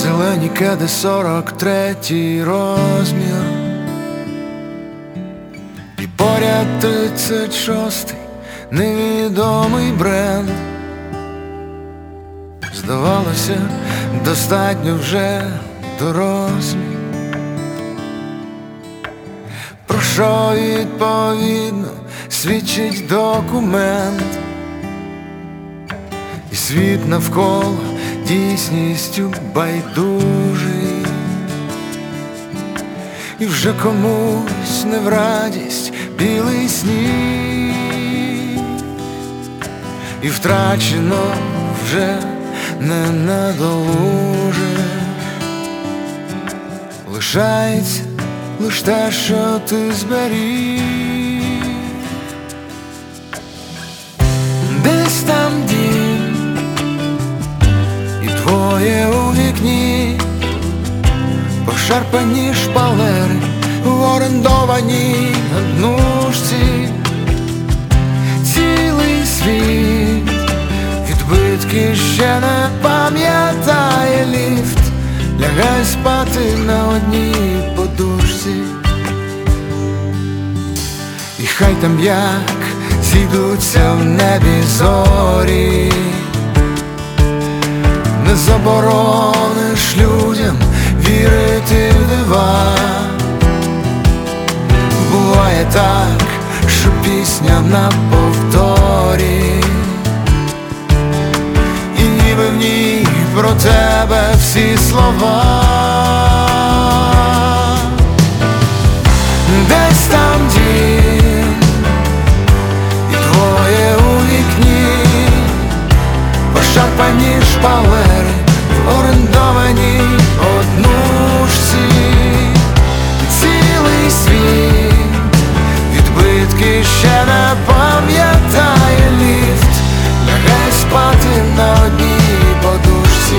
Зелені кеди 43-й розмір, і поряд 36-й невідомий бренд. Здавалося, достатньо вже дорослі, про що відповідно свідчить документ. І світ навколо дійсністю байдужий, і вже комусь не в радість білий сніг, і втрачено вже не надолужиш. Лишається лиш те, що ти зберіг. Десь там дім, і твоє у вікні, пошарпані шпалери в орендованій однушці. Цілий світ відбитки ще не пам'ятає ліфт. Лягай спати на одній подушці, і хай там як зійдуться в небі зорі, не заборониш людям вірити в дива. Буває так, що пісня на повторі, і ніби в ній про тебе всі слова. Десь там дім, і твоє у вікні, пошарпані шпалери в орендованій однушці. Цілий світ відбитки ще не пам'ятає ліфт. Лягай спати на одній подушці.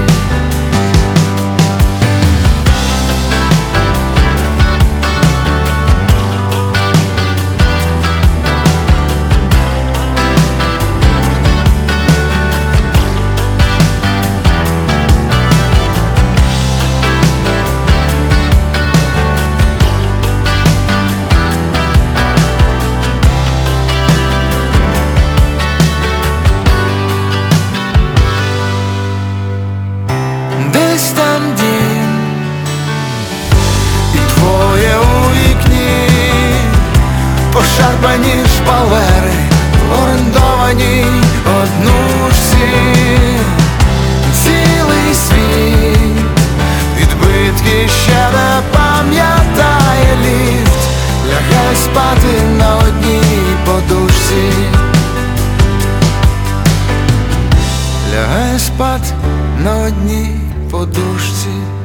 Десь там дім, і твоє у вікні, пошарпані шпалери в орендованій однушці. Цілий світ відбитки ще не пам'ятає ліфт. Лягай спати на одній подушці. Лягай спати на одній подушці.